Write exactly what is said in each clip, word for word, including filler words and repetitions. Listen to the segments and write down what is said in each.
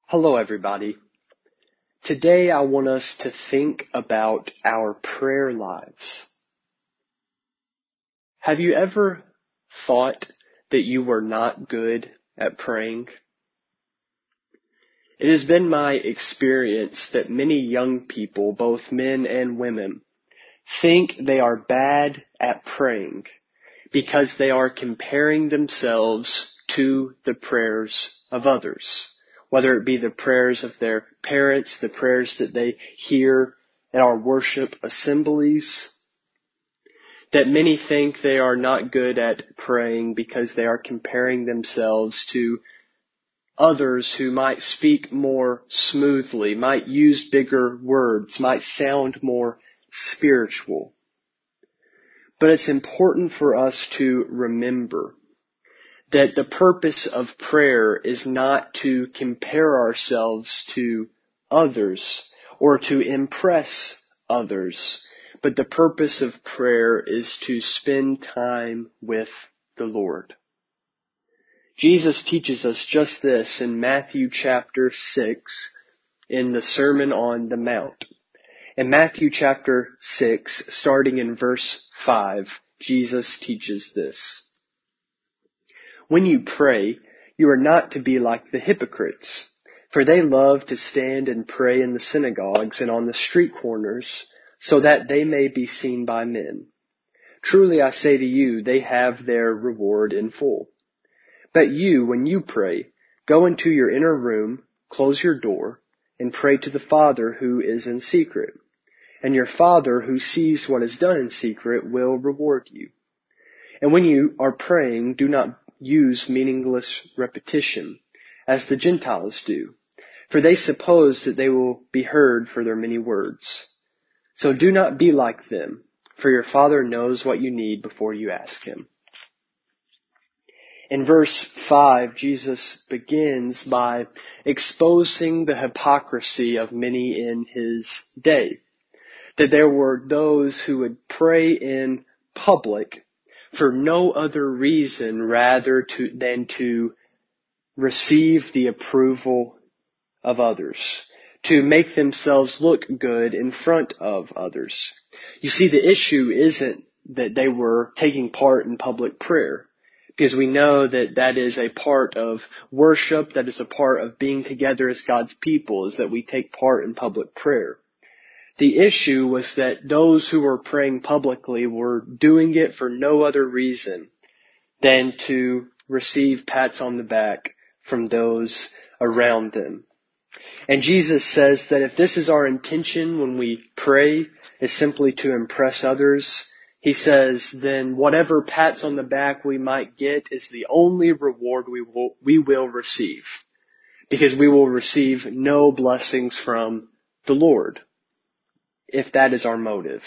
Hello, everybody. Today I want us to think about our prayer lives. Have you ever thought that you were not good at praying? It has been my experience that many young people, both men and women, think they are bad at praying because they are comparing themselves to the prayers of others. Whether it be the prayers of their parents, the prayers that they hear at our worship assemblies, that many think they are not good at praying because they are comparing themselves to others who might speak more smoothly, might use bigger words, might sound more spiritual. But it's important for us to remember that the purpose of prayer is not to compare ourselves to others or to impress others, but the purpose of prayer is to spend time with the Lord. Jesus teaches us just this in Matthew chapter six in the Sermon on the Mount. In Matthew chapter six, starting in verse five, Jesus teaches this. When you pray, you are not to be like the hypocrites, for they love to stand and pray in the synagogues and on the street corners, so that they may be seen by men. Truly I say to you, they have their reward in full. But you, when you pray, go into your inner room, close your door, and pray to the Father who is in secret. And your Father who sees what is done in secret will reward you. And when you are praying, do not use meaningless repetition, as the Gentiles do, for they suppose that they will be heard for their many words. So do not be like them, for your Father knows what you need before you ask Him. In verse five, Jesus begins by exposing the hypocrisy of many in His day. That there were those who would pray in public for no other reason rather to, than to receive the approval of others, to make themselves look good in front of others. You see, the issue isn't that they were taking part in public prayer, because we know that that is a part of worship, that is a part of being together as God's people, is that we take part in public prayer. The issue was that those who were praying publicly were doing it for no other reason than to receive pats on the back from those around them. And Jesus says that if this is our intention when we pray, is simply to impress others, He says, then whatever pats on the back we might get is the only reward we will, we will receive, because we will receive no blessings from the Lord, if that is our motive.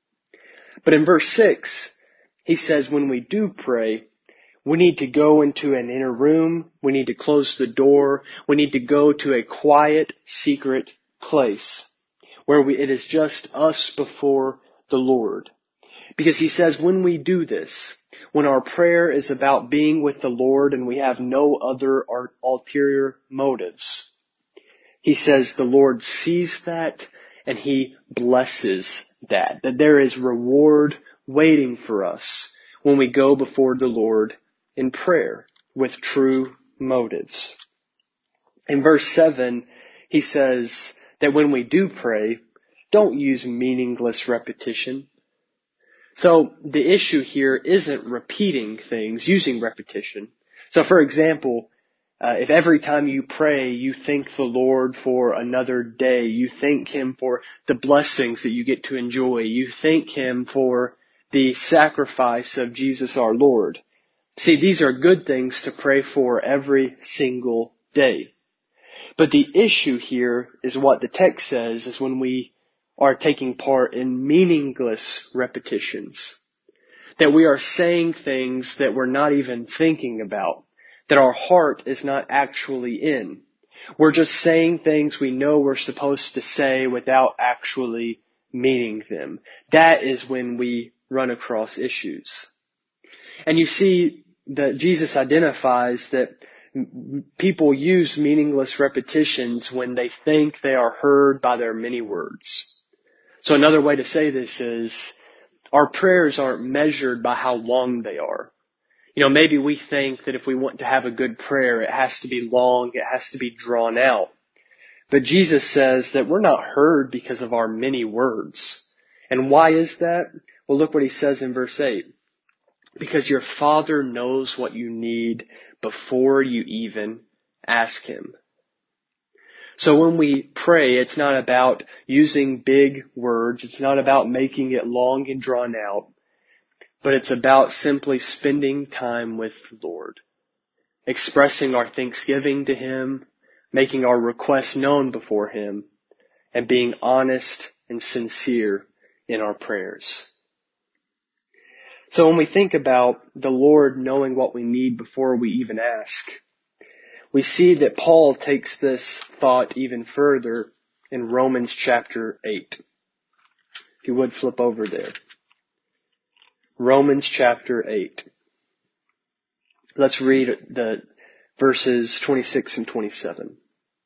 But in verse six, He says when we do pray, we need to go into an inner room, we need to close the door, we need to go to a quiet, secret place where we, it is just us before the Lord. Because He says when we do this, when our prayer is about being with the Lord and we have no other ulterior motives, He says the Lord sees that and He blesses that, that there is reward waiting for us when we go before the Lord in prayer with true motives. In verse seven, He says that when we do pray, don't use meaningless repetition. So the issue here isn't repeating things, using repetition. So for example, Uh, if every time you pray, you thank the Lord for another day, you thank Him for the blessings that you get to enjoy, you thank Him for the sacrifice of Jesus our Lord. See, these are good things to pray for every single day. But the issue here is what the text says is when we are taking part in meaningless repetitions. That we are saying things that we're not even thinking about. That our heart is not actually in. We're just saying things we know we're supposed to say without actually meaning them. That is when we run across issues. And you see that Jesus identifies that People use meaningless repetitions when they think they are heard by their many words. So another way to say this is, our prayers aren't measured by how long they are. You know, maybe we think that if we want to have a good prayer, it has to be long, it has to be drawn out. But Jesus says that we're not heard because of our many words. And why is that? Well, look what he says in verse eight. Because your Father knows what you need before you even ask Him. So when we pray, it's not about using big words. It's not about making it long and drawn out. But it's about simply spending time with the Lord, expressing our thanksgiving to Him, making our requests known before Him, and being honest and sincere in our prayers. So when we think about the Lord knowing what we need before we even ask, we see that Paul takes this thought even further in Romans chapter eight. If you would flip over there. Romans chapter eight. Let's read the verses twenty-six and twenty-seven.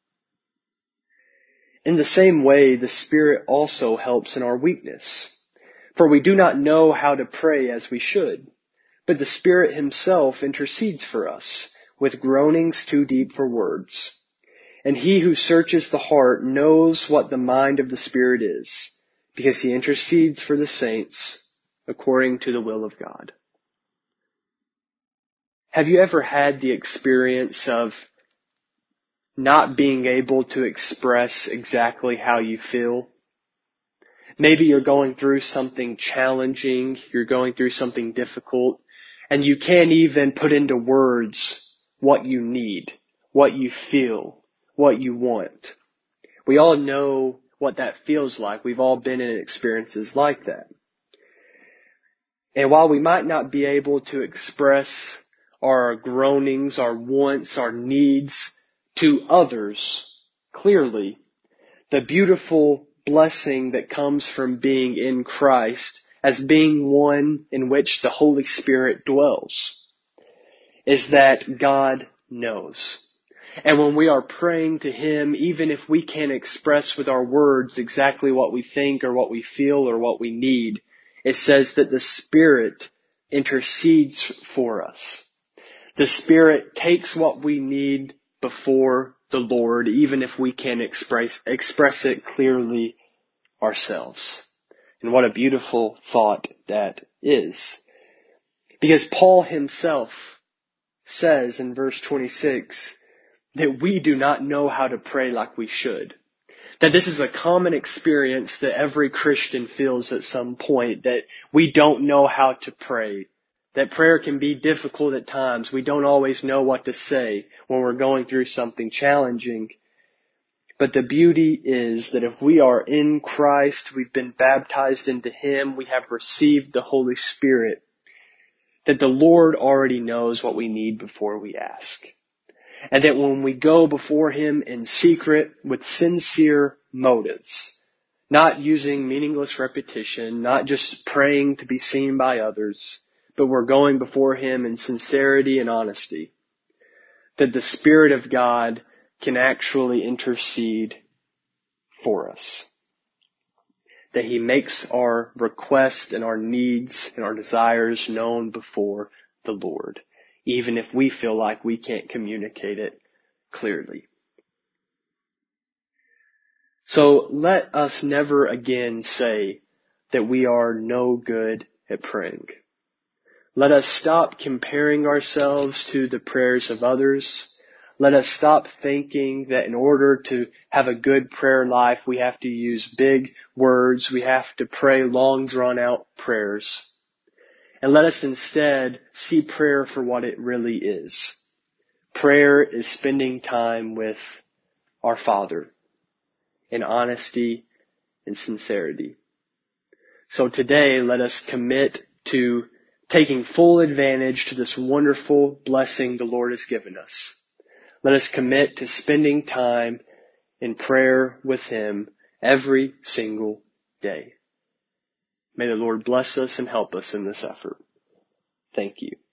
In the same way, the Spirit also helps in our weakness. For we do not know how to pray as we should, but the Spirit Himself intercedes for us with groanings too deep for words. And He who searches the heart knows what the mind of the Spirit is, because He intercedes for the saints according to the will of God. Have you ever had the experience of not being able to express exactly how you feel? Maybe you're going through something challenging, you're going through something difficult, and you can't even put into words what you need, what you feel, what you want. We all know what that feels like. We've all been in experiences like that. And while we might not be able to express our groanings, our wants, our needs to others clearly, the beautiful blessing that comes from being in Christ as being one in which the Holy Spirit dwells is that God knows. And when we are praying to Him, even if we can't express with our words exactly what we think or what we feel or what we need, it says that the Spirit intercedes for us. The Spirit takes what we need before the Lord, even if we can't express, express it clearly ourselves. And what a beautiful thought that is. Because Paul himself says in verse twenty-six that we do not know how to pray like we should. That this is a common experience that every Christian feels at some point, that we don't know how to pray. That prayer can be difficult at times. We don't always know what to say when we're going through something challenging. But the beauty is that if we are in Christ, we've been baptized into Him, we have received the Holy Spirit, that the Lord already knows what we need before we ask. And that when we go before Him in secret with sincere motives, not using meaningless repetition, not just praying to be seen by others, but we're going before Him in sincerity and honesty, that the Spirit of God can actually intercede for us. That He makes our requests and our needs and our desires known before the Lord, even if we feel like we can't communicate it clearly. So let us never again say that we are no good at praying. Let us stop comparing ourselves to the prayers of others. Let us stop thinking that in order to have a good prayer life, we have to use big words. We have to pray long, drawn-out prayers. And let us instead see prayer for what it really is. Prayer is spending time with our Father in honesty and sincerity. So today, let us commit to taking full advantage to this wonderful blessing the Lord has given us. Let us commit to spending time in prayer with Him every single day. May the Lord bless us and help us in this effort. Thank you.